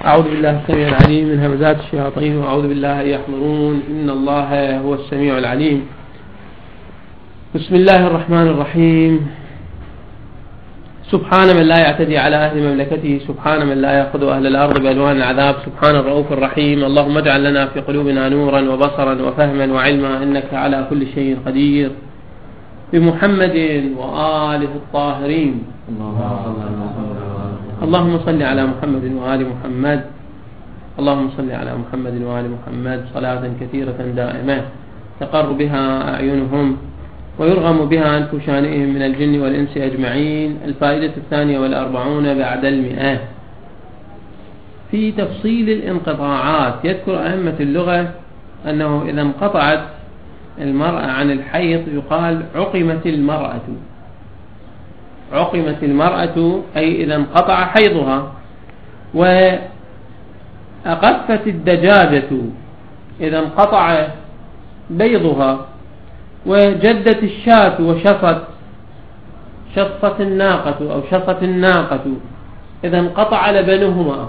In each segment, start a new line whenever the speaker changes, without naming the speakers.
أعوذ بالله السميع العليم من همزات الشياطين وأعوذ بالله أن يحضرون. إن الله هو السميع العليم. بسم الله الرحمن الرحيم. سبحان من لا يعتدي على أهل مملكته، سبحان من لا يأخذ أهل الأرض بألوان العذاب، سبحان الرؤوف الرحيم. اللهم اجعل لنا في قلوبنا نورا وبصرا وفهما وعلما، إنك على كل شيء قدير. بمحمد وآله الطاهرين. اللهم صل على محمد وآل محمد. اللهم صل على محمد وآل محمد صلاة كثيرة دائمة تقر بها أعينهم ويرغم بها أنف شانئهم من الجن والإنس أجمعين. الفائدة 42 بعد 100 في تفصيل الانقطاعات. يذكر أئمة اللغة أنه إذا انقطعت المرأة عن الحيض يقال عقمت المرأة. عقمت المرأة أي إذا انقطع حيضها. وأقفت الدجاجة إذا انقطع بيضها. وجدت الشاة وشفت شفت الناقة أو شفت الناقة إذا انقطع لبنهما.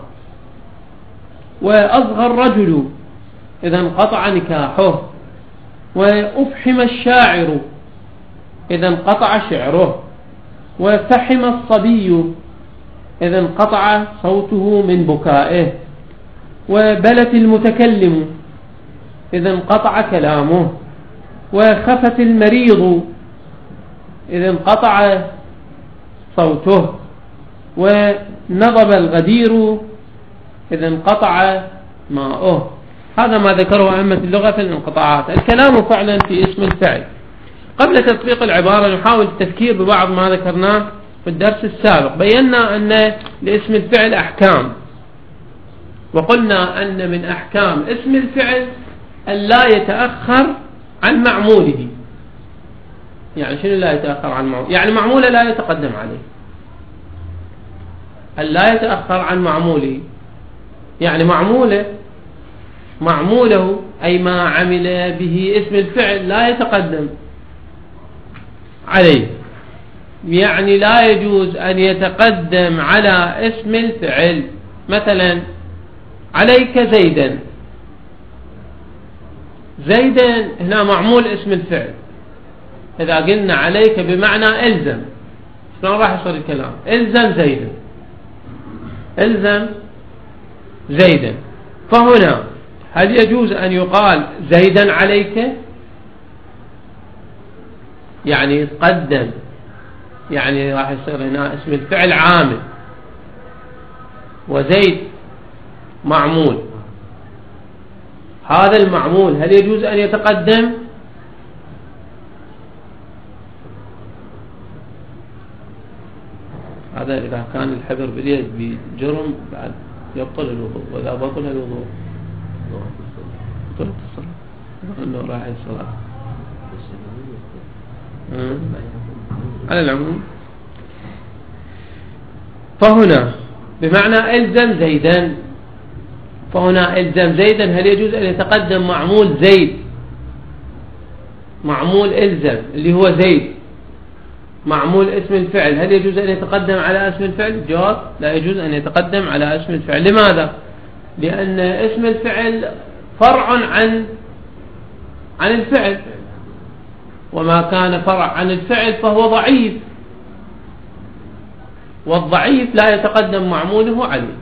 وأصغى الرجل إذا انقطع نكاحه. وأفحم الشاعر إذا انقطع شعره. وفحم الصبي إذا انقطع صوته من بكائه. وبلت المتكلم إذا انقطع كلامه. وخفت المريض إذا انقطع صوته. ونضب الغدير إذا انقطع ماؤه. هذا ما ذكره أئمة اللغة في الانقطاعات. الكلام فعلا في اسم الفعل. قبل تطبيق العبارة نحاول التذكير ببعض ما ذكرناه في الدرس السابق. بينا أن لاسم الفعل أحكام، وقلنا أن من أحكام اسم الفعل أن لا يتأخر عن معموله. يعني شنو لا يتأخر عن معموله؟ يعني معموله لا يتقدم عليه. أن لا يتأخر عن معموله يعني معموله أي ما عمل به اسم الفعل لا يتقدم عليه. يعني لا يجوز أن يتقدم على اسم الفعل. مثلا عليك زيدا. زيدا هنا معمول اسم الفعل. إذا قلنا عليك بمعنى إلزم، شلون راح يصير الكلام؟ إلزم زيدا، إلزم زيدا. فهنا هل يجوز أن يقال زيدا عليك؟ يعني يتقدم، يعني راح يصير هنا اسم الفعل عامل وزيد معمول. هذا المعمول هل يجوز أن يتقدم؟ هذا إذا كان الحبر باليد بجرم بعد يبطل الوضوء، وإذا بطل الوضوء بطلت الصلاة أنه راح الصلاة. على العموم فهنا بمعنى إلزم زيدا. فهنا إلزم زيدا هل يجوز أن يتقدم معمول زيد، معمول إلزم اللي هو زيد معمول اسم الفعل، هل يجوز أن يتقدم على اسم الفعل؟ جواب لا يجوز أن يتقدم على اسم الفعل. لماذا؟ لأن اسم الفعل فرع عن الفعل، وما كان فرع عن الفعل فهو ضعيف، والضعيف لا يتقدم معموله عليه.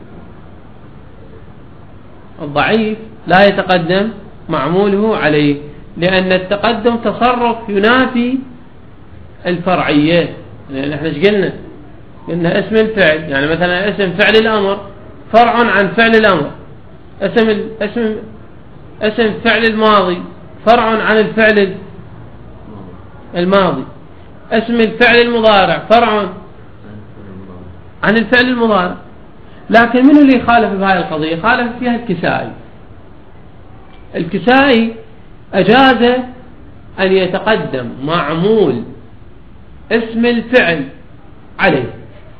الضعيف لا يتقدم معموله عليه، لأن التقدم تصرف ينافي الفرعية. لأن احنا ايش قلنا؟ قلنا اسم الفعل يعني مثلا اسم فعل الأمر فرع عن فعل الأمر. اسم فعل الماضي فرع عن الفعل الماضي. اسم الفعل المضارع فرع عن الفعل المضارع. لكن من اللي خالف بهذه القضية؟ خالف فيها الكسائي. الكسائي أجاز أن يتقدم معمول اسم الفعل عليه.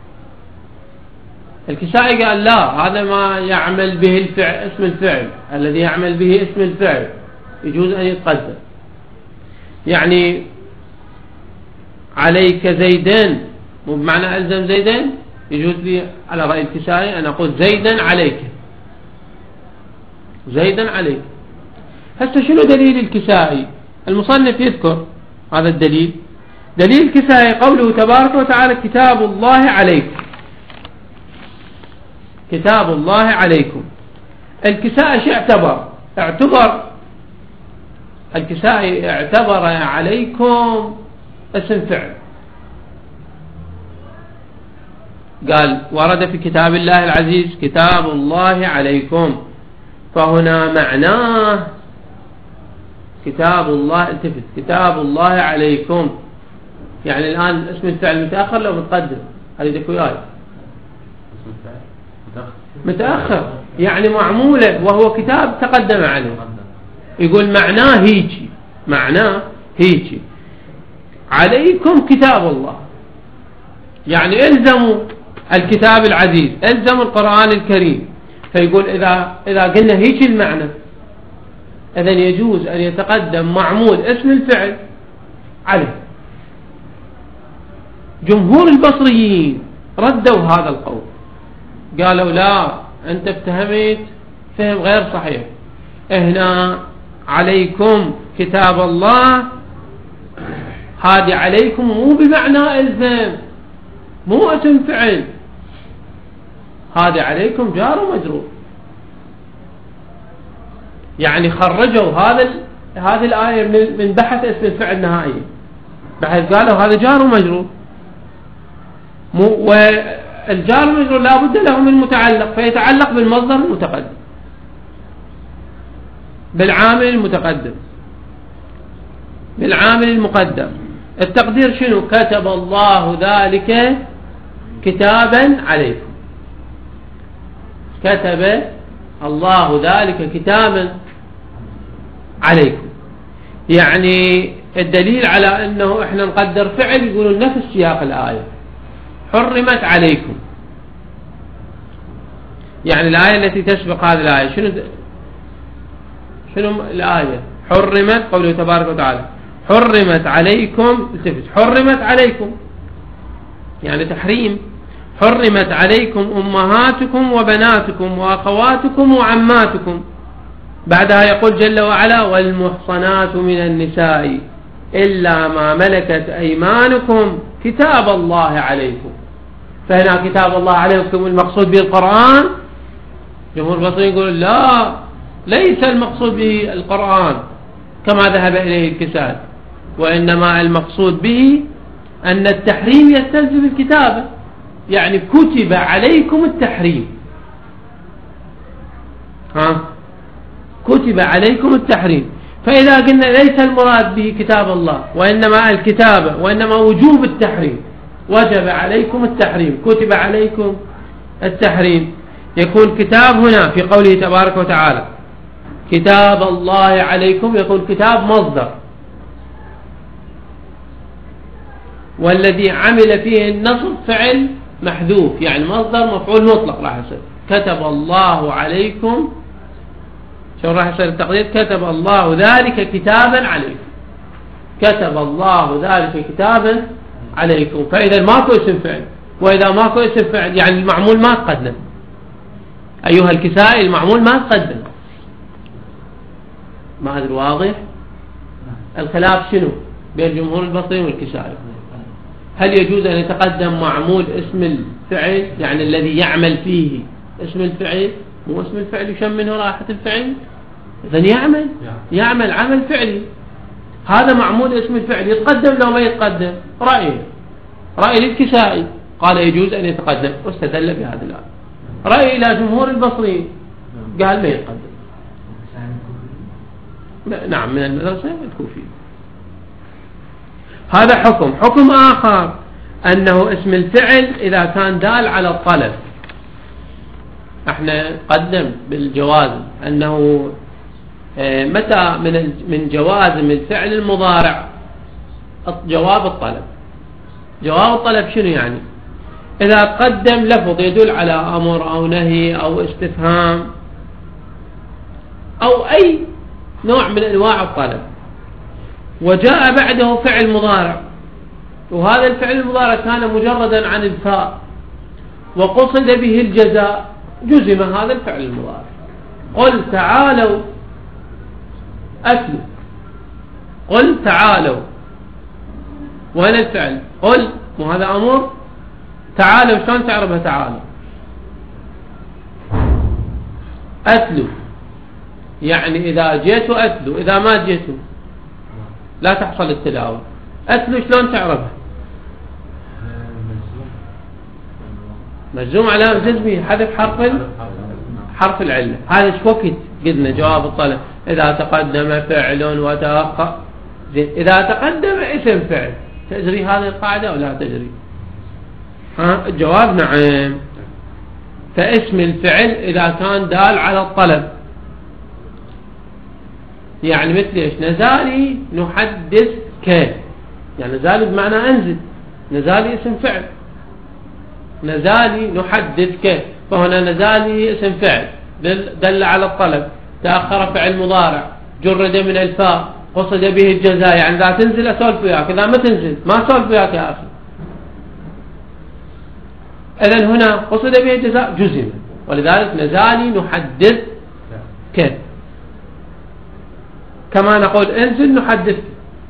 الكسائي قال لا، هذا ما يعمل به الفعل اسم الفعل، الذي يعمل به اسم الفعل يجوز أن يتقدم. يعني عليك زيدان مو بمعنى ألزم زيدان، يجوز لي على رأي الكسائي أن أقول زيدا عليك، زيدا عليك. هسه شنو دليل الكسائي؟ المصنف يذكر هذا الدليل. دليل الكسائي قوله تبارك وتعالى كتاب الله عليكم. كتاب الله عليكم. الكسائي شو اعتبر الكسائي اعتبر عليكم اسم فعل، قال ورد في كتاب الله العزيز كتاب الله عليكم، فهنا معناه كتاب الله، التفت، كتاب الله عليكم، يعني الآن اسم الفعل متأخر لو متقدم؟ هذه دك وياي متأخر، يعني معمولة وهو كتاب تقدم عليه. يقول معناه هيجي، معناه هيجي عليكم كتاب الله، يعني الزموا الكتاب العزيز، الزموا القرآن الكريم. فيقول إذا قلنا هيجي المعنى، إذن يجوز أن يتقدم معمول اسم الفعل عليه. جمهور البصريين ردوا هذا القول، قالوا لا، أنت افتهمت فهم غير صحيح. هنا عليكم كتاب الله، هذه عليكم مو بمعنى الزم، مو اسم فعل، هذه عليكم جار ومجرور. يعني خرجوا هذه الآية من بحث اسم الفعل نهائيا، بحيث قالوا هذا جار ومجرور، والجار والمجرور لا بد له من متعلق، فيتعلق بالمصدر المتقدم، بالعامل المتقدم، بالعامل المقدم. التقدير شنو؟ كتب الله ذلك كتابا عليكم، كتب الله ذلك كتابا عليكم. يعني الدليل على أنه إحنا نقدر فعل، يقولون نفس سياق الآية حرمت عليكم، يعني الآية التي تسبق هذه الآية شنو الآية؟ حرمت، قوله تبارك وتعالى حرمت عليكم، حرمت عليكم يعني تحريم. حرمت عليكم أمهاتكم وبناتكم وأخواتكم وعماتكم. بعدها يقول جل وعلا والمحصنات من النساء إلا ما ملكت أيمانكم كتاب الله عليكم. فهنا كتاب الله عليكم المقصود به القرآن. جمهور البصريين يقول لا، ليس المقصود به القرآن كما ذهب إليه الكسائي، وإنما المقصود به أن التحريم يستلزم الكتابة، يعني كتب عليكم التحريم، كتب عليكم التحريم. فإذا قلنا ليس المراد به كتاب الله وإنما الكتابة، وإنما وجوب التحريم، وجب عليكم التحريم، كتب عليكم التحريم، يكون كتاب هنا في قوله تبارك وتعالى كتاب الله عليكم، يكون كتاب مصدر، والذي عمل فيه النصب فعل محذوف، يعني مصدر مفعول مطلق راح يصير. كتب الله عليكم، شو راح يصير التقدير؟ كتب الله ذلك كتابا عليكم، كتب الله ذلك كتابا عليكم. فإذا ماكو اسم فعل، وإذا ماكو اسم فعل يعني المعمول ما تقدم. أيها الكسائي المعمول ما تقدم. ما أدري واضح؟ الخلاف شنو بين جمهور البصريين والكسائي؟ هل يجوز أن يتقدم معمول اسم الفعل، يعني الذي يعمل فيه اسم الفعل، مو اسم الفعل يشم منه رائحة الفعل؟ إذن يعمل عمل فعلي، هذا معمول اسم الفعل، يتقدم لو ما يتقدم؟ رأي للكسائي قال يجوز أن يتقدم واستدل بهذا الآية. رأي إلى جمهور البصريين قال ما يتقدم. نعم، من المدرسة الكوفية. هذا حكم آخر أنه اسم الفعل إذا كان دال على الطلب. احنا قدم بالجوازم أنه متى من جوازم الفعل المضارع جواب الطلب. جواب الطلب شنو يعني؟ إذا قدم لفظ يدل على أمر أو نهي أو استفهام أو أي نوع من أنواع الطلب، وجاء بعده فعل مضارع، وهذا الفعل المضارع كان مجردا عن الفاء وقصد به الجزاء، جزم هذا الفعل المضارع. قل تعالوا أتلوا، قل تعالوا، وين الفعل؟ قل، وهذا أمر. تعالوا شلون تعرفها؟ تعالوا. أتلوا يعني إذا جيتوا أتلوا، إذا ما جيتوا لا تحصل التلاوة. أتلوا شلون تعرفها؟ مجزوم علامة جزمه حذف حرف العلة. هذا ايش وقت قلنا جواب الطلب؟ إذا تقدم فعل وتأخر. إذا تقدم اسم فعل تجري هذه القاعدة أو لا تجري؟ الجواب نعم. فاسم الفعل إذا كان دال على الطلب، يعني مثل ايش؟ نزالي نحدثك، يعني نزالي بمعنى أنزل، نزالي اسم فعل، نزالي نحدثك، فهنا نزالي اسم فعل دل على الطلب، تأخر فعل مضارع، جرد من الفاء، قصد به الجزاء، يعني إذا تنزل أسولف وياك، إذا ما تنزل ما أسولف وياك يا أخي. إذن هنا قصد به الجزاء جزم، ولذلك نزالي نحدثك. كما نقول انزل نحدثك،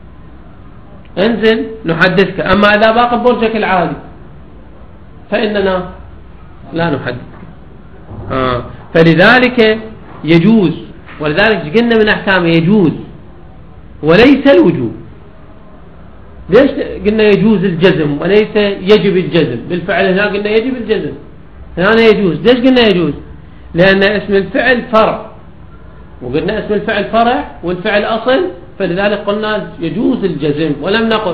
انزل نحدثك. أما إذا باقي برجك العادي فإننا لا نحدثك. فلذلك يجوز، ولذلك قلنا من أحكامه يجوز وليس الوجوب. ليش قلنا يجوز الجزم وليس يجب الجزم؟ بالفعل هنا قلنا يجب الجزم، هنا يجوز. ليش قلنا يجوز؟ لأن اسم الفعل فرع، وقلنا اسم الفعل فرع والفعل أصل، فلذلك قلنا يجوز الجزم، ولم نقل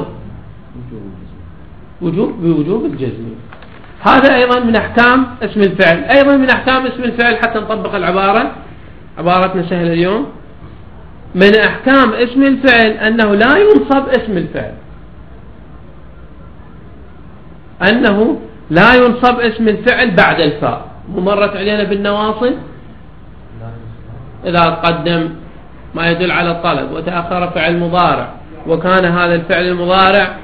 بوجوب الجزم. هذا أيضا من أحكام اسم الفعل. أيضا من أحكام اسم الفعل حتى نطبق العبارة، عبارتنا سهلة اليوم. من أحكام اسم الفعل أنه لا ينصب اسم الفعل، أنه لا ينصب اسم الفعل بعد الفاء. مرت علينا بالنواصب إذا قدم ما يدل على الطلب وتأخر فعل مضارع، وكان هذا الفعل المضارع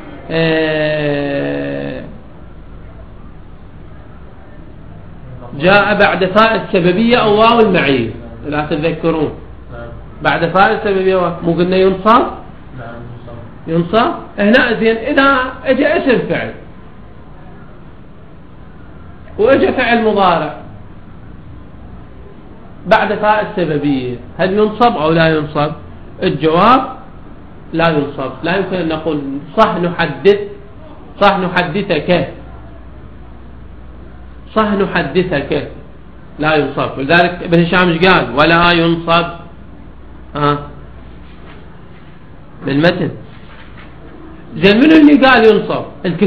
جاء بعد فاء السببية أو واو المعية، لا تذكرون بعد فاء السببية مو قلنا ينصب؟ ينصب. هنا زين إذا اجى اسم فعل واجى فعل مضارع بعد فاء السببية، هل ينصب أو لا ينصب؟ الجواب لا ينصب. لا يمكن أن نقول صح نحدثك، صح نحدثك، لا ينصب. ولذلك ابن هشام ايش قال؟ ولا ينصب بالمتن. زين من اللي قال ينصب؟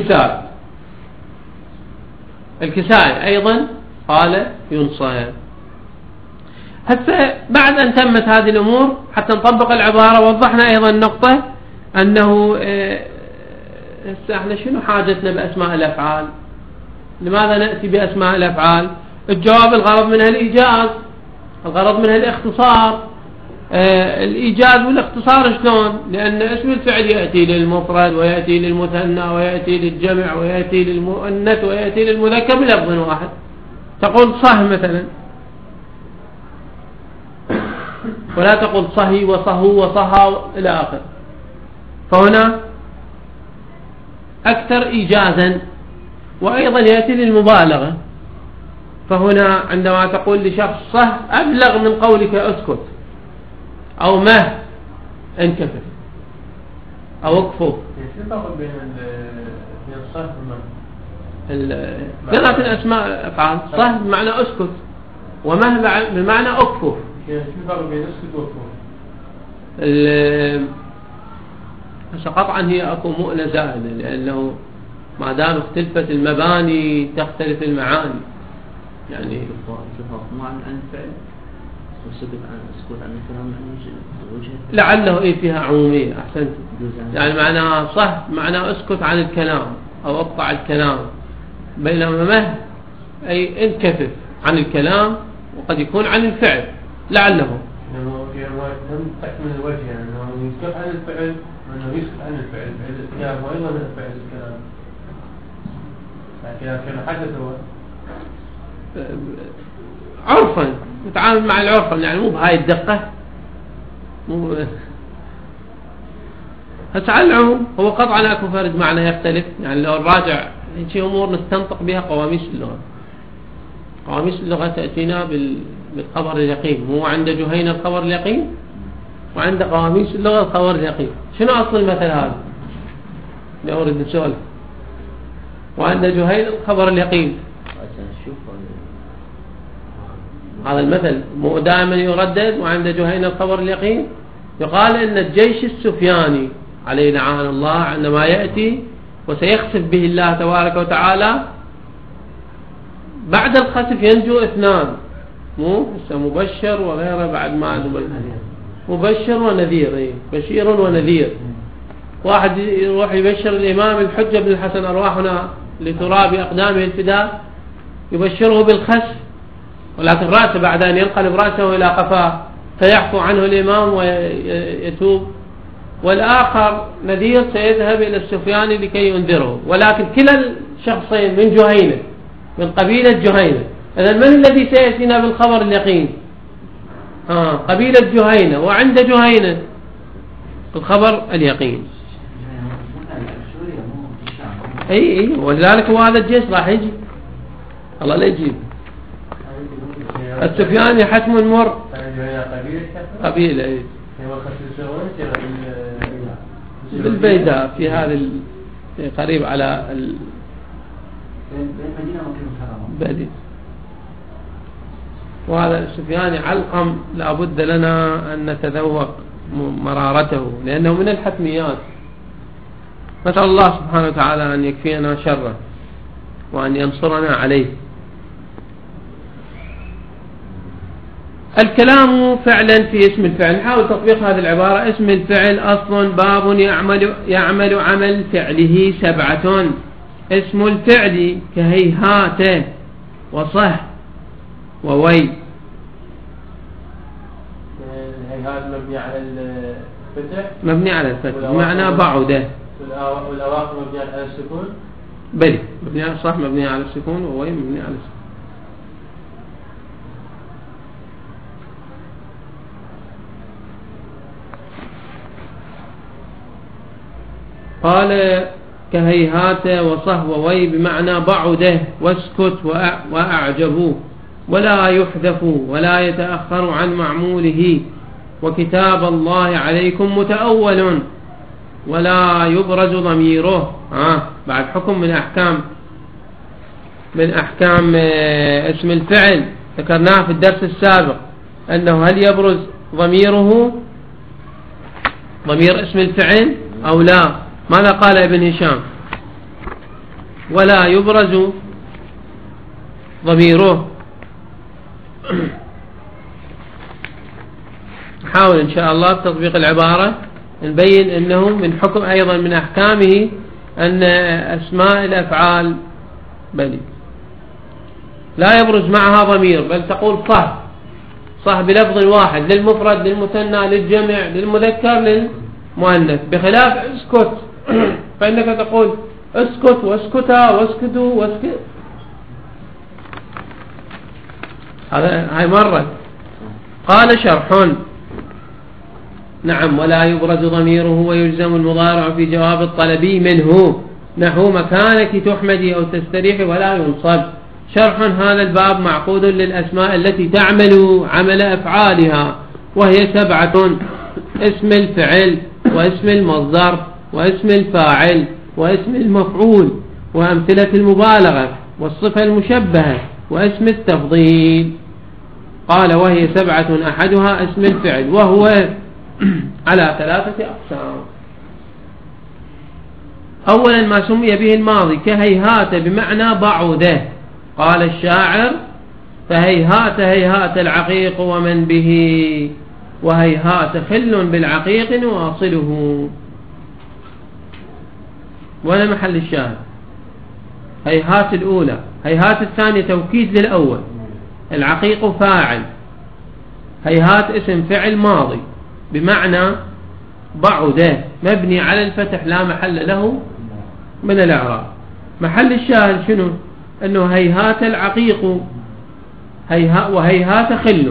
الكسائي أيضا قال ينصب. هسه بعد أن تمت هذه الأمور حتى نطبق العبارة وضحنا أيضا نقطة أنه هسه احنا شنو حاجتنا بأسماء الأفعال؟ لماذا نأتي بأسماء الأفعال؟ الجواب الغرض منها الإيجاز، الغرض منها الاختصار. الإيجاز والاختصار شلون؟ لأن اسم الفعل يأتي للمفرد ويأتي للمثنى ويأتي للجمع ويأتي للمؤنث ويأتي للمذكر بلفظ واحد. تقول صه مثلا، ولا تقول صهي وصهو وصها إلى آخر. فهنا أكثر إيجازا. وأيضا يأتي للمبالغة، فهنا عندما تقول لشخص صه أبلغ من قولك أسكت أو ما انكفر أو اكفر.
شو الفرق بين الصه والمه؟
ثلاث الأسماء أفعال. صه بمعنى أسكت، ومه بمعنى أكفر.
شو الفرق بين أسكت وأكفر؟
قطعا هي أكو مؤنة زائدة، لأنه ما دام اختلفت المباني تختلف المعاني. يعني
معنى عن الفعل والسكوت عن الكلام
لعله إيه فيها عمومية. أحسنت. يعني معناها صح معناه اسكت عن الكلام أو اقطع الكلام، بينما مه أي انكفف عن الكلام، وقد يكون عن الفعل لعله.
لأنه لم تكمل الوجه، يعني أنه يسكت عن الفعل وأنه يسكت عن الفعل، فعل الكلام وأيضا فعل الكلام. لكن حدث هو
عرفا نتعامل مع العرف، يعني مو بهاي الدقة، مو هسه على العموم هو قطعا اكو فرد معنى يختلف. يعني لو نراجع شيء امور نستنطق بها قواميس اللغة. قواميس اللغة تأتينا بالخبر اليقين، مو عند جهينة الخبر اليقين وعند قواميس اللغة الخبر اليقين. شنو أصل المثل هذا؟ نورد نسولف. وعند جهينة الخبر اليقين، هذا المثل مو دائما يردد. وعند جهينة الخبر اليقين يقال ان الجيش السفياني عليه لعان الله عندما يأتي وسيخسف به الله تبارك وتعالى، بعد الخسف ينجو اثنان، مو مبشر وغيره، بعد ما مبشر ونذير، بشير ونذير. واحد يروح يبشر الإمام الحجة بن الحسن أرواحنا لتراب أقدامه الفداء، يبشره بالخسف، ولكن رأسه بعد أن ينقلب رأسه إلى قفاه فيعفو عنه الإمام ويتوب. والآخر نذير سيذهب إلى السفياني لكي ينذره، ولكن كلا الشخصين من جهينة، من قبيلة جهينة. إذن من الذي سيأتينا بالخبر اليقين؟ قبيلة جهينة، وعند جهينة الخبر اليقين. اي ولذلك هو هذا الجيش راح يجي، الله لا يجيب. السفياني حتم مر قبيلة بالبيداء في هذا قريب على البدي. وهذا السفياني علقم لابد لنا أن نتذوق مرارته لأنه من الحتميات. نسأل الله سبحانه وتعالى أن يكفينا شره وأن ينصرنا عليه. الكلام فعلا في اسم الفعل. نحاول تطبيق هذه العبارة. اسم الفعل أصل باب يعمل عمل فعله 7. اسم الفعل كهيهات وصه ووي.
الهيهات مبني على الفتح،
مبني على الفتح بمعنى بعده،
والأواخر مبني على السكون.
بلي مبني على صح، مبني على السكون، ووي مبني على السكون. قال كهيهات وصهووي بمعنى بعده واسكت وأعجبوا، ولا يحذف ولا يتأخر عن معموله. وكتاب الله عليكم متأول ولا يبرز ضميره. بعد حكم من أحكام اسم الفعل ذكرناه في الدرس السابق، أنه هل يبرز ضميره، ضمير اسم الفعل أو لا. ماذا قال ابن هشام؟ ولا يبرز ضميره. نحاول إن شاء الله بتطبيق العبارة نبين أنه من حكم أيضا من أحكامه أن أسماء الأفعال بل لا يبرز معها ضمير، بل تقول صح بلفظ واحد للمفرد للمثنى للجمع للمذكر للمؤنث، بخلاف اسكت فإنك تقول اسكت واسكتا واسكتوا واسكت. هاي مرة. قال شرح. نعم. ولا يبرز ضميره ويلزم المضارع في جواب الطلبي منه، نحو مكانك تحمدي أو تستريحي ولا ينصب. شرح. هذا الباب معقود للأسماء التي تعمل عمل أفعالها، وهي 7: اسم الفعل واسم المصدر واسم الفاعل واسم المفعول وأمثلة المبالغة والصفة المشبهة واسم التفضيل. قال وهي 7: أحدها اسم الفعل وهو على 3 أقسام. أولا ما سمي به الماضي كهيهات بمعنى بعده. قال الشاعر فهيهات هيهات العقيق ومن به، وهيهات خل بالعقيق نواصله. ولا محل الشاهد؟ هيهات الأولى. هيهات الثانية توكيد للأول. العقيق فاعل. هيهات اسم فعل ماضي بمعنى بعده مبني على الفتح لا محل له من الإعراب. محل الشاهد شنو؟ أنه هيهات العقيق وهيهات خل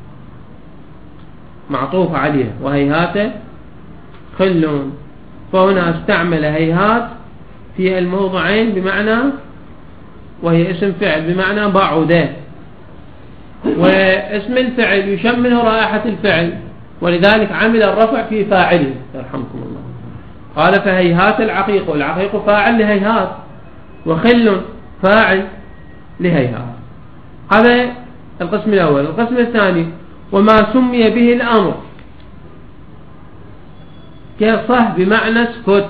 معطوف عليها وهيهات خل، فهنا استعمل هيهات في الموضعين بمعنى، وهي اسم فعل بمعنى بعد، واسم الفعل يشم منه رائحة الفعل، ولذلك عمل الرفع في فاعله يرحمكم الله. قال فهيهات العقيق، والعقيق فاعل لهيهات، وخل فاعل لهيهات. هذا القسم الأول. القسم الثاني وما سمي به الأمر كصح بمعنى اسكت.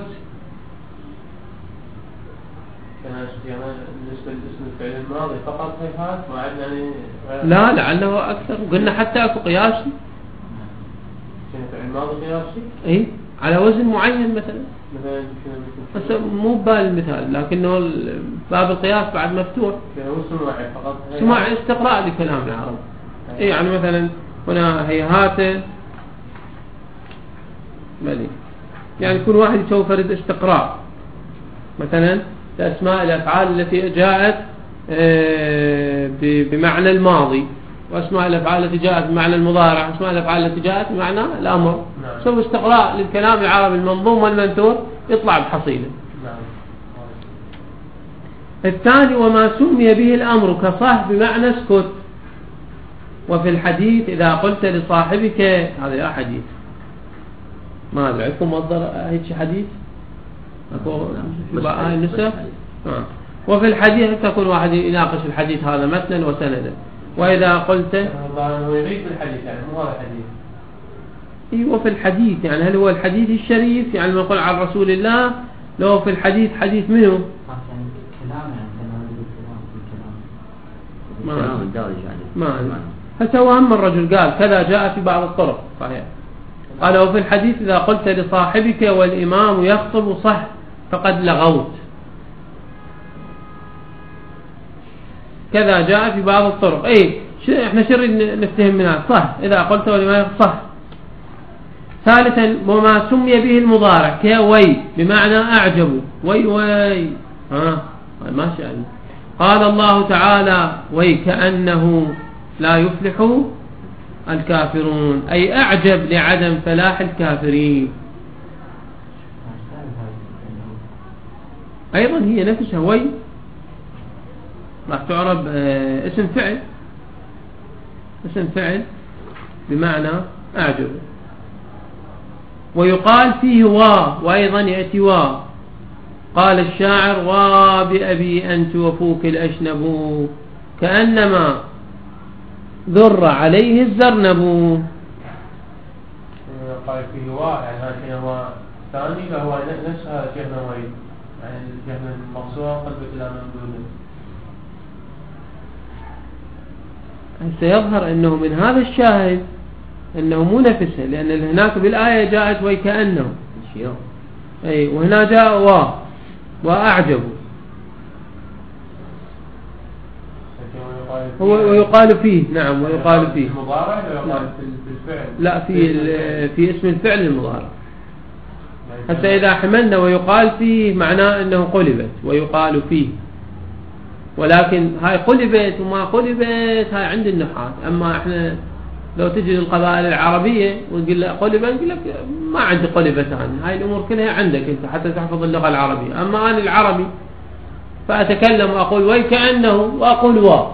بالنسبة لاسم الفعل الماضي فقط هيهات ما عندنا
لا لعله أكثر، وقلنا حتى أكو قياسي
الفعل الماضي قياسي
إيه على وزن معين مثلا بس مو بالمثال، لكنه باب القياس بعد مفتوح سماع استقراء لكلام العرب. إيه يعني مثلا هنا هيهات ملي، يعني كل واحد يسوي فرد استقراء مثلا لأسماء الأفعال التي جاءت بمعنى الماضي، وأسماء الأفعال التي جاءت بمعنى المضارع، وأسماء الأفعال التي جاءت بمعنى الأمر. سوي استقراء للكلام العربي المنظوم والمنثور يطلع بحصيلة. الثاني وما سمي به الأمر كصح بمعنى اسكت. وفي الحديث إذا قلت لصاحبك، هذا يا حديث ما أدري عندكم مصدر هيك حديث نسخ. وفي الحديث تكون واحد يناقش الحديث هذا متنا وسندا. وإذا قلت
يريد الحديث يعني مو هذا الحديث.
ايوه في الحديث يعني هل هو الحديث الشريف يعني ما يقول عن رسول الله، لو في الحديث حديث منه ما هسه هو هم الرجل قال كذا جاء في بعض الطرق صحيح. قال وفي الحديث إذا قلت لصاحبك والإمام يخطب صح فقد لغوت، كذا جاء في بعض الطرق. ايه احنا شر نفتهم منها صح إذا قلت والإمام صح. ثالثا وما سمي به المضارع كوي بمعنى أعجب، وي ما شاء الله. قال الله تعالى ويكأنه لا يفلح الكافرون، أي أعجب لعدم فلاح الكافرين. أيضا هي نفسها وي راح تعرب اسم فعل، اسم فعل بمعنى أعجب. ويقال فيه وأيضا يأتي قال الشاعر بأبي أنت وفوك الأشنب كأنما ذر عليه الزرنب.
قال فيه يعني هذا هو ثاني فهو نفسها شيخنا وعيد يعني شيخنا المقصوع قلبة لا ممدودة.
سيظهر أنه من هذا الشاهد أنه مو نفسه، لأن هناك بالآية جاءت ويكأنه أي، وهنا جاء وأعجب. هو ويقال فيه نعم ويقال فيه
المضارع ويقال في الفعل
لا في اسم الفعل المضارع. حتى إذا حملنا ويقال فيه معناه أنه قلبت ويقال فيه، ولكن هاي قلبت وما قلبت هاي عند النحاة. أما احنا لو تجي للقبائل العربية ونقول لها قلبت نقول لك ما عندي قلبتان، هاي الأمور كلها عندك أنت حتى تحفظ اللغة العربية. أما أنا العربي فأتكلم وأقول ويكأنه وأقول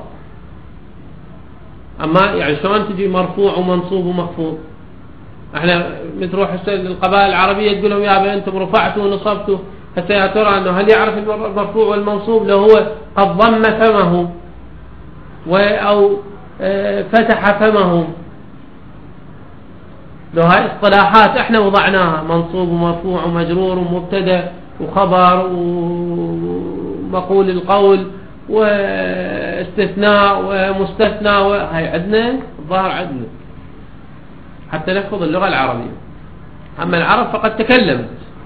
أما يعني شلون تجي مرفوع ومنصوب ومخفوض. احنا بتروح للقبائل العربية تقول لهم يا أنتم رفعتوا ونصبتوا، حتى يا ترى أنه هل يعرف المرفوع والمنصوب لو هو قد ضم فمه أو فتح فمه. لو هاي اصطلاحات احنا وضعناها منصوب ومرفوع ومجرور ومبتدا وخبر ومقول القول واستثناء ومستثنى، هاي عندنا الظاهر عندنا حتى نحفظ اللغة العربية. أما العرب فقد تكلمت،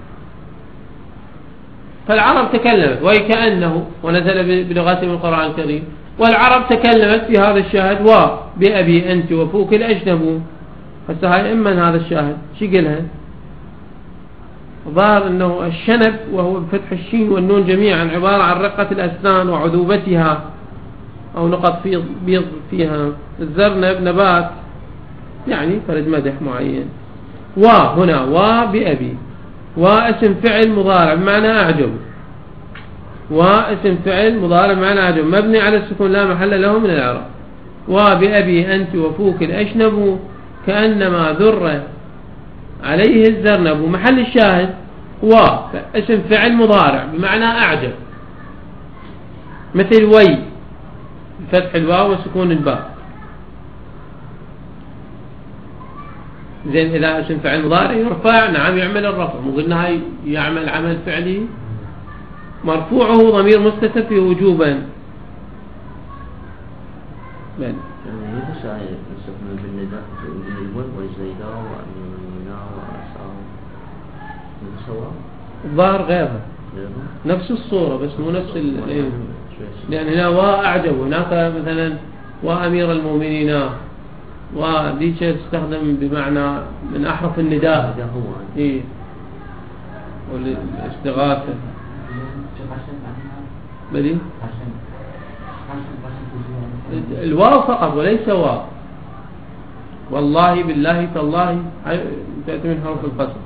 فالعرب تكلمت ويكأنه ونزل بلغتهم القرآن الكريم، والعرب تكلمت في هذا الشاهد بأبي أنت وفوك الأجنب. فهي إما هذا الشاهد شو قلها ظاهر أنه الشنب وهو بفتح الشين والنون جميعا عبارة عن رقة الأسنان وعذوبتها أو نقط بيض فيها. الزرنب نبات يعني فرد مدح معين. هنا بأبي، اسم فعل مضارع بمعنى أعجب، اسم فعل مضارع بمعنى أعجب مبني على السكون لا محل له من الإعراب. بأبي أنت وفوك الأشنب كأنما ذر عليه الزرنب. محل الشاهد اسم فعل مضارع بمعنى أعجب، مثل وي فتح الواو وسكون الباء. زين إذا اسم فعل مضارع يرفع، نعم يعمل الرفع، مو قلنا هاي يعمل عمل فعلي. مرفوعه ضمير مستتر في وجوبا.
يعني هذا شايف يسمى بالنداء وزيدا وأمينا وأسعار سواء
الظاهر غيرها نفس الصورة بس مو نفس لأن هنا أعجب، هناك مثلا وأمير المؤمنين، وديش تستخدم بمعنى من أحرف النداء إيه والاستغاثة بدي الواو فقط وليس واو. والله بالله تالله تأتي من حروف القسم.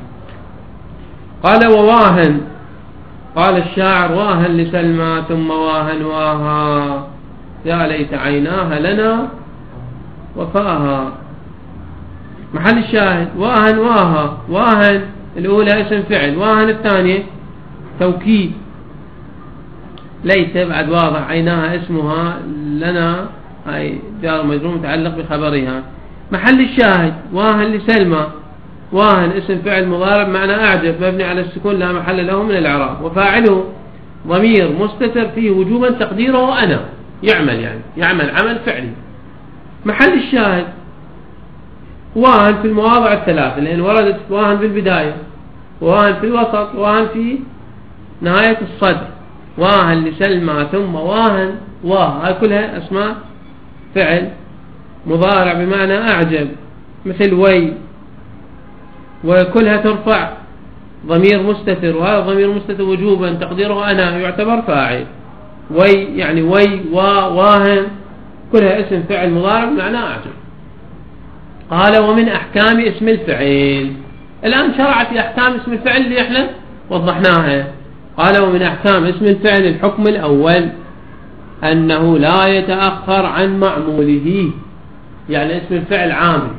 قال وواهن، قال الشاعر واهن لسلمى ثم واهن واها يا ليت عيناها لنا وفاها. محل الشاهد واهن واها. واهن الأولى اسم فعل، واهن الثانية توكيد، ليت بعد واضح، عيناها اسمها، لنا أي جار مجرور متعلق بخبرها. محل الشاهد واهن لسلمى، واهن اسم فعل مضارع بمعنى أعجب مبني على السكون لا محل له من الإعراب، وفاعله ضمير مستتر فيه وجوبا تقديره أنا، يعمل يعني يعمل عمل فعلي. محل الشاهد واهن في المواضع الثلاثة، لأن وردت واهن في البداية، واهن في الوسط، واهن في نهاية الصدر. واهن لسلمى ثم واهن هاي كلها أسماء فعل مضارع بمعنى أعجب مثل وي، وكلها ترفع ضمير مستتر، وهذا ضمير مستتر وجوبا تقديره أنا يعتبر فاعل. وي يعني واهن كلها اسم فعل مضارع بمعنى أعجب. قال ومن أحكام اسم الفعل. الآن شرع في أحكام اسم الفعل اللي احنا وضحناها. قال ومن أحكام اسم الفعل الحكم الأول أنه لا يتأخر عن معموله، يعني اسم الفعل عامل،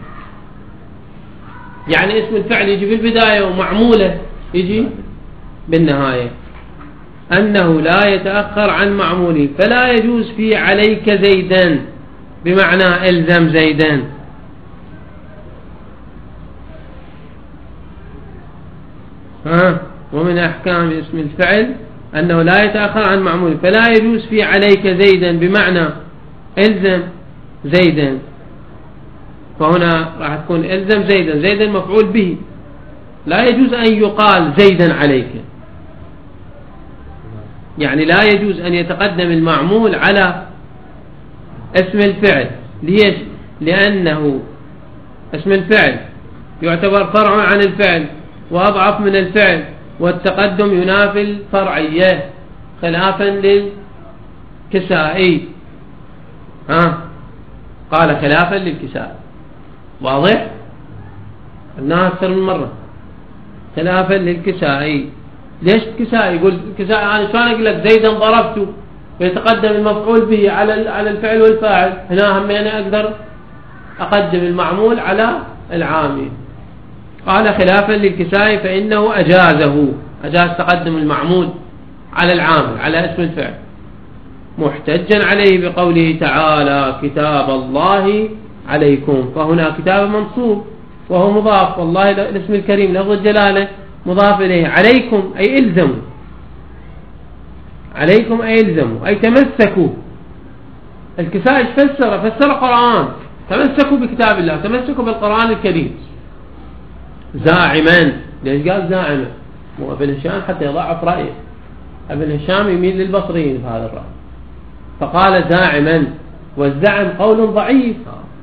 يعني اسم الفعل يجي في البداية ومعموله يجي بالنهاية. أنه لا يتأخر عن معموله، فلا يجوز في عليك زيدا بمعنى إلزم زيدا. ومن أحكام اسم الفعل أنه لا يتأخر عن معموله، فلا يجوز في عليك زيدا بمعنى إلزم زيدا. فهنا راح تكون إلزم زيدا، زيدا مفعول به، لا يجوز أن يقال زيدا عليك، يعني لا يجوز أن يتقدم المعمول على اسم الفعل. ليش؟ لأنه اسم الفعل يعتبر فرع عن الفعل وأضعف من الفعل، والتقدم ينافي الفرعية خلافا للكسائي. قال خلافا للكسائي، واضح؟ قلناها أكثر من مرة، خلافا للكسائي. ليش الكسائي يقول الكسائي أنا شلون أقول لك زيدا ضربته ويتقدم المفعول به على الفعل والفاعل؟ هنا هم أنا أقدر أقدم المعمول على العامل. قال خلافا للكسائي فإنه أجاز تقدم المعمول على العامل على اسم الفعل، محتجا عليه بقوله تعالى كتاب الله عليكم. فهنا كتاب منصوب وهو مضاف، والله الاسم الكريم لفظ الجلالة مضاف إليه. عليكم أي إلزموا، عليكم أي إلزموا أي تمسكوا. الكسائي فسر القرآن، تمسكوا بكتاب الله، تمسكوا بالقرآن الكريم. زاعما، ليش قال زاعما؟ ابن هشام حتى يضعف رأيه، ابن هشام يميل للبصريين في هذا الرأي، فقال زاعما، والزعم قول ضعيف.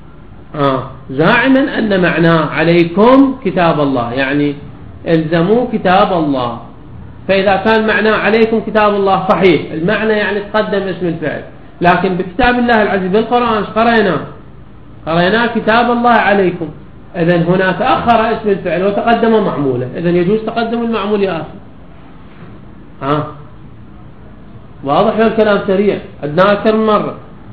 زاعما أن معناه عليكم كتاب الله، يعني الزموا كتاب الله. فإذا كان معناه عليكم كتاب الله صحيح المعنى، يعني تقدم اسم الفعل. لكن بكتاب الله العزيز بالقرآن قرأنا كتاب الله عليكم. إذن هنا تأخر اسم الفعل وتقدم معموله، إذن يجوز تقدم المعمول يا أخي. واضح الكلام سريع، عدنا أكثر من مرة.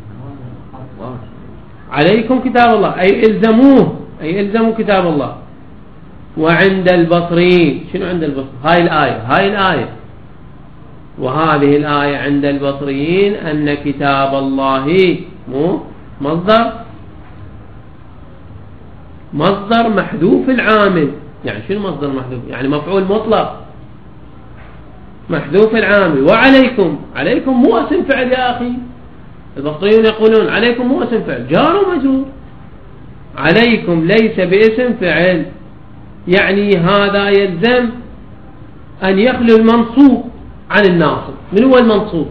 عليكم كتاب الله أي إلزموه، أي إلزموا كتاب الله. وعند البصريين، شنو عند البصريين؟ هاي الآية وهذه الآية عند البصريين أن كتاب الله مو مصدر محذوف العامل. يعني شنو مصدر محذوف؟ يعني مفعول مطلق محذوف العامل. وعليكم مو اسم فعل يا أخي. البصريون يقولون عليكم مو اسم فعل، جار ومجرور. عليكم ليس باسم فعل، يعني هذا يلزم أن يخلو المنصوب عن الناصب. من هو المنصوب؟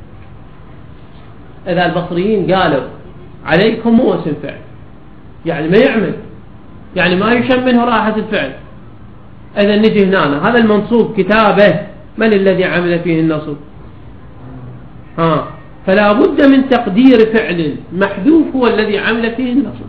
إذا البصريين قالوا عليكم مو اسم فعل، يعني ما يعمل، يعني ما يشم منه راحة الفعل. إذا نجي هنا هذا المنصوب كتابه، من الذي عمل فيه النصب؟ فلا بد من تقدير فعل محذوف هو الذي عمل فيه النصب.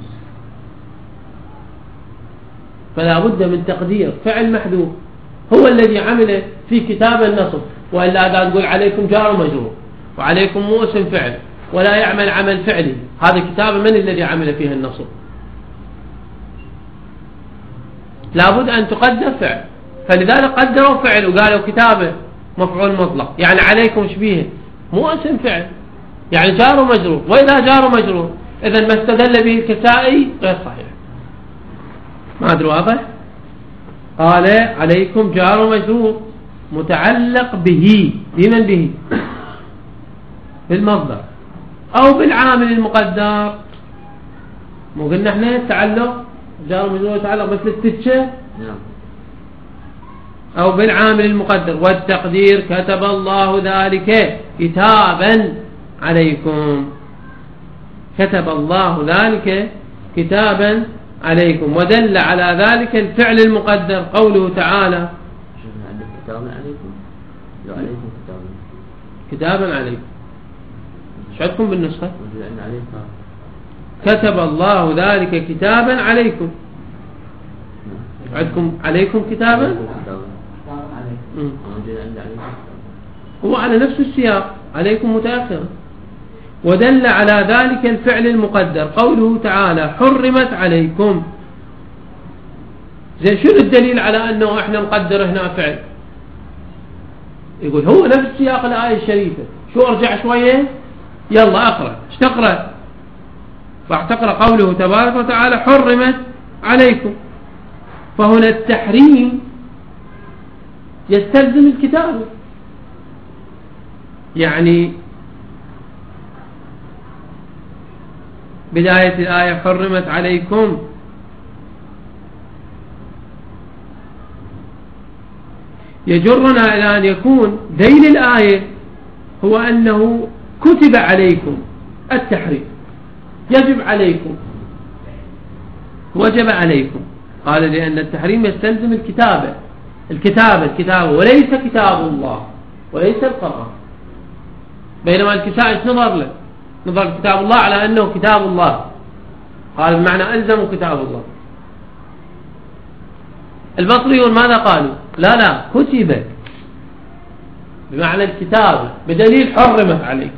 فلا بد من تقدير فعل محذوف هو الذي عمل في كتاب النصب، وإلا قاعد نقول عليكم جار ومجرور وعليكم مو اسم فعل ولا يعمل عمل فعلي، هذا كتاب من الذي عمل فيه النصب؟ لابد أن تقدر فعل، فلذلك قدروا فعل وقالوا كتابه مفعول مطلق. يعني عليكم شبيه مو اسم فعل، يعني جار ومجرور. وإذا جار ومجرور إذن ما استدل به الكسائي غير صحيح. ما أدري واضح؟ قال عليكم جار ومجرور متعلق به، بمن به؟ بالمصدر أو بالعامل المقدر. مو قلنا احنا تعلق جار ومجرور يتعلق مثل التتشة أو بالعامل المقدر. والتقدير كتب الله ذلك كتابا عليكم، كتب الله ذلك كتابا عليكم. ودل على ذلك الفعل المقدر قوله تعالى كتابا عليكم. ايش عندكم بالنسخة؟ كتب الله ذلك كتابا عليكم. عندكم عليكم كتابا، هو على نفس السياق، عليكم متأخرا. ودل على ذلك الفعل المقدر قوله تعالى حرمت عليكم. زين شنو الدليل على أنه احنا نقدر هنا فعل؟ يقول هو نفس سياق الآية الشريفة. شو ارجع شوية، يلا اقرأ. ايش تقرأ؟ راح تقرأ قوله تبارك وتعالى حرمت عليكم. فهنا التحريم يستلزم الكتابة، يعني بداية الآية حرمت عليكم يجرنا إلى أن يكون ذيل الآية هو أنه كتب عليكم التحريم، يجب عليكم، وجب عليكم. قال لأن التحريم يستلزم الكتابة وليس كتاب الله وليس القرآن. بينما الكسائي نظر كتاب الله على أنه كتاب الله، قال بمعنى ألزموا كتاب الله. البصريون ماذا قالوا؟ لا كتب بمعنى الكتاب بدليل حرمت عليكم.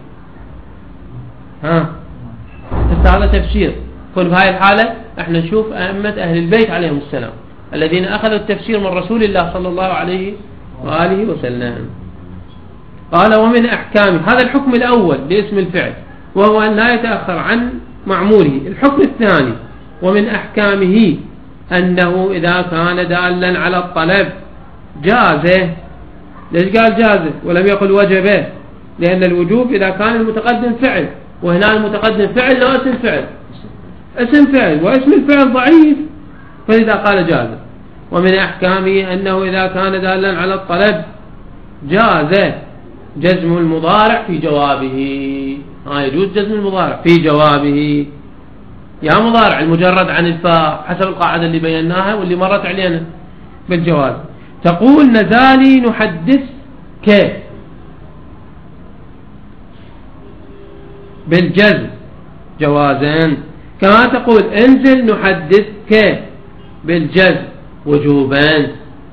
هذا تفسير. كن بهاي الحالة احنا نشوف أئمة أهل البيت عليهم السلام الذين أخذوا التفسير من رسول الله صلى الله عليه وآله وسلم. قال ومن أحكامه، هذا الحكم الأول لاسم الفعل وهو أن لا يتأخر عن معموله. الحكم الثاني ومن أحكامه أنه إذا كان دالا على الطلب جازه. ليش قال جازه ولم يقل وجبه؟ لأن الوجوب إذا كان المتقدم فعل، وهنا المتقدم فعل لا اسم فعل واسم الفعل ضعيف، فلذا قال جازه. ومن أحكامه أنه إذا كان دالا على الطلب جازه جزم المضارع في جوابه. يجوز جزم المضارع في جوابه يا مضارع المجرد عن الفاء حسب القاعدة اللي بيناها واللي مرت علينا بالجواز. تقول نزالي نحدث كيف، بالجزم جوازا، كما تقول انزل نحدثك بالجزم وجوبا.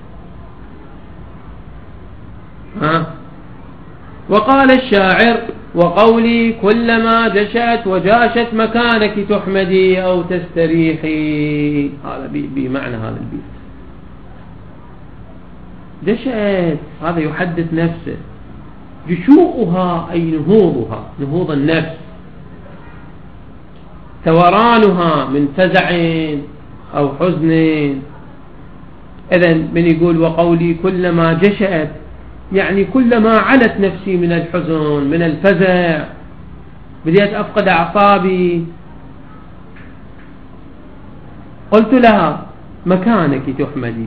وقال الشاعر وقولي كلما جشأت وجاشت مكانك تحمدي أو تستريحي. هذا بمعنى هذا البيت. جشأت هذا يحدث نفسه، جشوؤها أي نهوضها، نهوض النفس، ثورانها من فزع أو حزن. إذن من يقول وقولي كلما جشأت يعني كلما علت نفسي من الحزن من الفزع، بديت أفقد أعصابي، قلت لها مكانك تحمدي،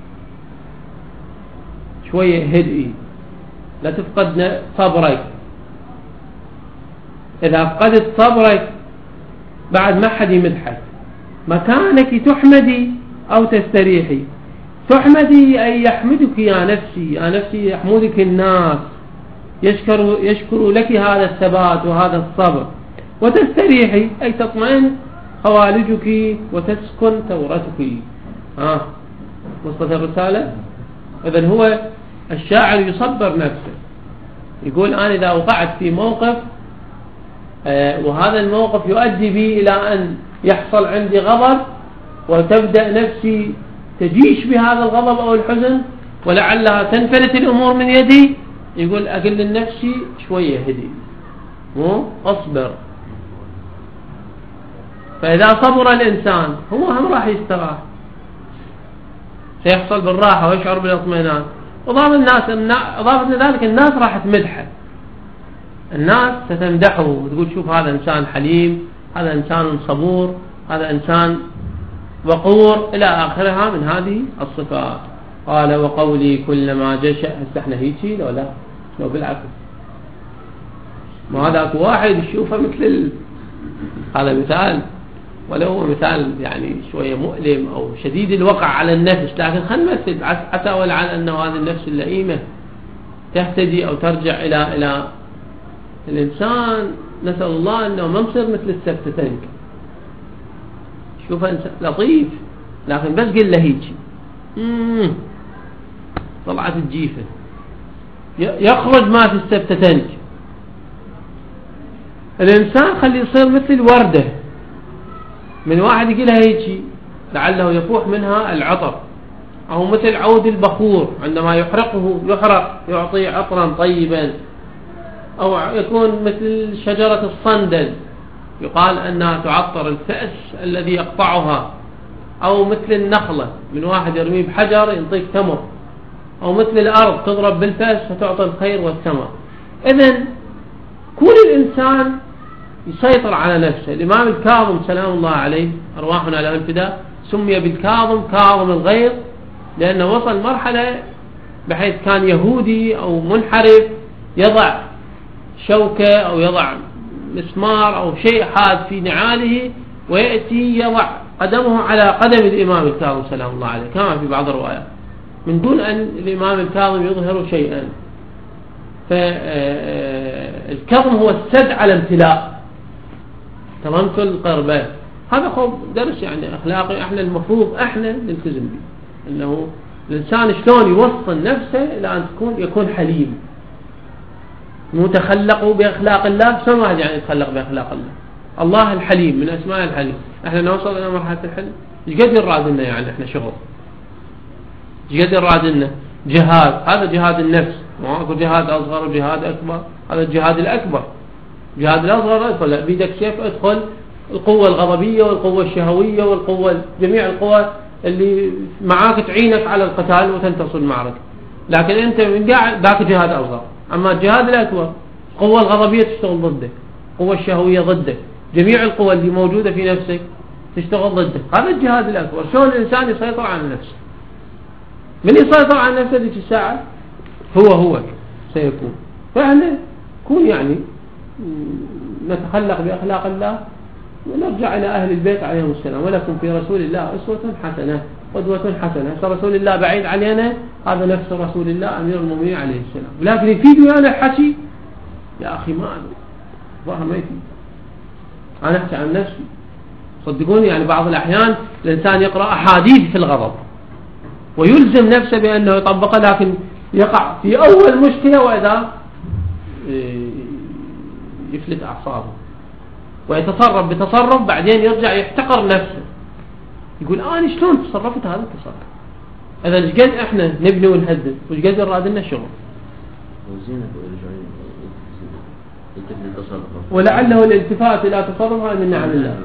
شوية هدئي، لا تفقد صبرك. إذا فقدت صبرك بعد ما حد يمدحك. مكانك تحمدي أو تستريحي. تحمدي أي يحمدك يا نفسي، يا نفسي يحمدك الناس، يشكر لك هذا الثبات وهذا الصبر. وتستريحي أي تطمئن خوالجك وتسكن ثورتك. وصلت الرسالة؟ إذن هو الشاعر يصبر نفسه، يقول أنا إذا وقعت في موقف وهذا الموقف يؤدي بي إلى أن يحصل عندي غضب وتبدأ نفسي تجيش بهذا الغضب أو الحزن ولعلها تنفلت الأمور من يدي، يقول أقل النفس شوية هدي أصبر. فإذا صبر الإنسان هو هم راح يستراح، سيحصل بالراحة ويشعر بالاطمئنان. إضافة لذلك الناس راح تمدحه، الناس ستمدحه وتقول شوف هذا إنسان حليم، هذا إنسان صبور، هذا إنسان وقور إلى آخرها من هذه الصفات. قال وقولي كلما جشأ. احنا هيجي لو لا لو بالعكس، ما هذاك واحد يشوفه مثل هذا مثال، ولو هو مثال يعني شوية مؤلم أو شديد الوقع على النفس، لكن خلنا نمثل عسى ولعل أنه هذه النفس اللئيمة تهتدي أو ترجع إلى الإنسان. نسأل الله أنه ما نصير مثل السبتتنك، شوفه لطيف لكن بس قل له هيجي طلعت الجيفة، يخرج ما في السبتتنك. الإنسان خلي يصير مثل الوردة، من واحد يقول لها هيجي لعله يفوح منها العطر، أو مثل عود البخور عندما يحرقه يحرق يعطي عطرا طيبا، أو يكون مثل شجرة الصندل يقال أنها تعطر الفأس الذي يقطعها، أو مثل النخلة من واحد يرميه بحجر ينطيك تمر، أو مثل الأرض تضرب بالفأس فتعطي الخير والثمر. إذن كل الإنسان يسيطر على نفسه. الإمام الكاظم سلام الله عليه أرواحنا له الفداء سمي بالكاظم كاظم الغيظ، لأنه وصل مرحلة بحيث كان يهودي أو منحرف يضع شوكة أو يضع مسمار أو شيء حاد في نعاله ويأتي يضع قدمه على قدم الإمام الكاظم سلام الله عليه، كما في بعض الروايات، من دون أن الإمام الكاظم يظهر شيئا. فالكظم هو السد على امتلاء، تمامك القربة. هذا خب درس يعني أخلاقي احنا المفروض احنا نلتزم به، أنه الإنسان شلون يوصل نفسه إلى أن يكون حليم متخلق بأخلاق الله. شلون واحد يعني يتخلق بأخلاق الله؟ الله الحليم من أسماء الحليم. احنا نوصل إلى مرحلة الحلم. قد يراد لنا يعني احنا شغل، قد يراد لنا جهاد، هذا جهاد النفس، ما أكو جهاد أصغر وجهاد أكبر، هذا الجهاد الأكبر. جهاد الأصغر ادخل بيدك سيف، ادخل القوة الغضبية والقوة الشهوية والقوة جميع القوى اللي معاك تعينك على القتال وتنتصر المعركة، لكن أنت من قاعد ذاك جهاد أصغر. أما الجهاد الأكبر القوة الغضبية تشتغل ضدك، القوة الشهوية ضدك، جميع القوى اللي موجودة في نفسك تشتغل ضدك، هذا الجهاد الأكبر. شلون الإنسان يسيطر على نفسه؟ من يسيطر على نفسه ذيك الساعة هو سيكون. فإحنا نكون يعني نتخلق بأخلاق الله ونرجع إلى أهل البيت عليهم السلام. ولكم في رسول الله أسوة حسنة قدوة حسنة. رسول الله بعيد علينا، هذا نفس رسول الله أمير المؤمنين عليه السلام، لكن يفيد ويانا الحكي يا أخي ما ظاهر ما يفيد. أنا أحكي عن نفسي صدقوني، يعني بعض الأحيان الإنسان يقرأ أحاديث في الغضب ويلزم نفسه بأنه يطبقها، لكن يقع في أول مشكلة وإذا يفلت أعصابه ويتصرف بتصرف، بعدين يرجع يحتقر نفسه يقول أنا شلون تصرفت هذا التصرف. إذا إيش قد إحنا نبني ونهدد وإيش قد يراد لنا شغل، ولعله الالتفات إلى تصرف هذا من نعم الله.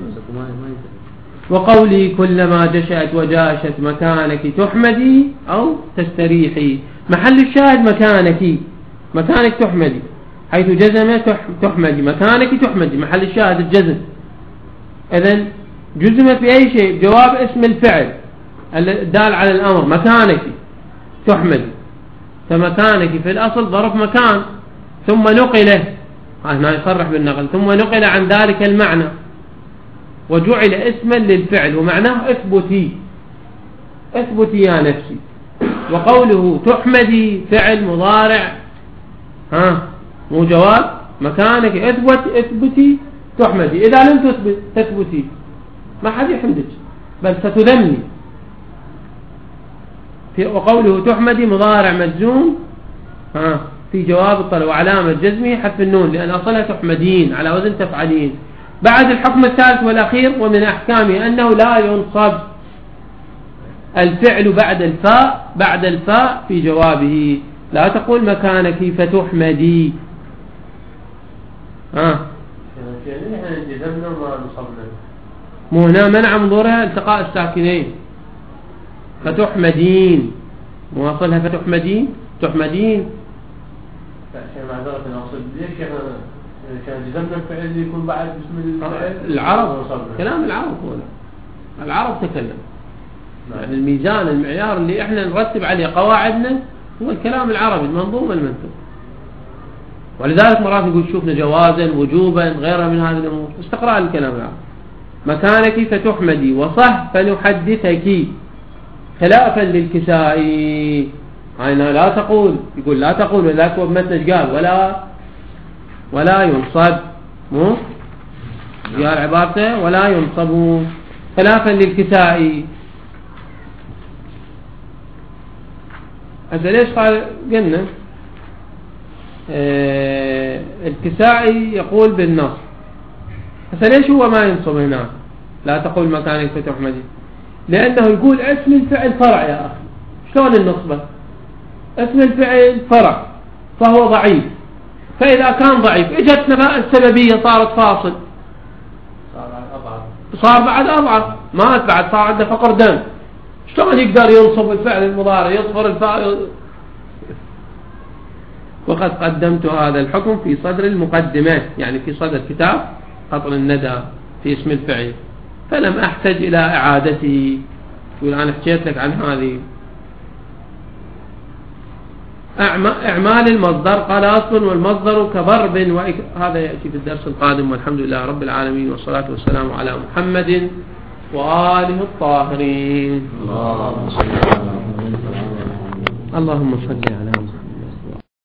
وقولي كلما جشأت وجاشت مكانك تحمدي أو تستريحي، محل الشاهد مكانك تحمدي، حيث جزم تحمدي، مكانك تحمدي، محل الشاهد الجزم. إذن جزم في أي شيء جواب اسم الفعل الدال على الأمر، مكانك تحمدي، فمكانك في الأصل ظرف مكان ثم نقله، هنا يصرح بالنقل، ثم نقل عن ذلك المعنى وجعل اسما للفعل ومعناه اثبتي يا نفسي. وقوله تحمدي فعل مضارع مو جواب، مكانك اثبتي تحمدي، إذا لم تثبتي ما حد يحمدك بل ستذمي. وقوله تحمدي مضارع مجزوم في جواب الطلب وعلامة جزمه حذف النون لأن أصلها تحمدين على وزن تفعلين. بعد الحكم الثالث والأخير ومن أحكامه أنه لا ينصب الفعل بعد الفاء في جوابه، لا تقول مكانك فتحمدي. مو هنا منع من ظهورها التقاء الساكنين، فتحمدين مواصلها فتحمدين تحمدين.
عشان معذرة أقصد ليش كان جزمنا الفعل يكون بعد بسم الفعل؟
العرب كلام العرب هو العرب تكلم، يعني الميزان المعيار اللي احنا نرتب عليه قواعدنا هو الكلام العربي المنظوم المنثور. ولذلك مرات نقول شوفنا جوازا وجوبا غيرها من هذه الأمور، استقراء الكلام العربي. مكانك فتحمدي وصح فنحدثك، خلافا للكسائي هنا لا تقول، يقول لا تقول، وذاك وبمثل قال ولا ينصب، مو قال عبارته ولا ينصب خلافا للكسائي. هذا ليش قال قلنا الكسائي يقول بالنص، هذا ليش هو ما ينصب هنا لا تقول مكانك فتحمدي؟ لأنه يقول اسم الفعل فرع يا أخي، شلون النصبة؟ اسم الفعل فرع فهو ضعيف، فإذا كان ضعيف اجت السببية صارت فاصل، صار بعد أضعف، مات بعد صار عنده فقر دم، شلون يقدر ينصب الفعل المضارع يصفر الفاء؟ وقد قدمت هذا الحكم في صدر المقدمة، يعني في صدر كتاب قطر الندى في اسم الفعل، فلم أحتج إلى إعادته. يقول أنا حكيت لك عن هذه. إعمال المصدر قال أصل والمصدر كضرب هذا يأتي في الدرس القادم، والحمد لله رب العالمين والصلاة والسلام على محمد وآله الطاهرين. اللهم صل على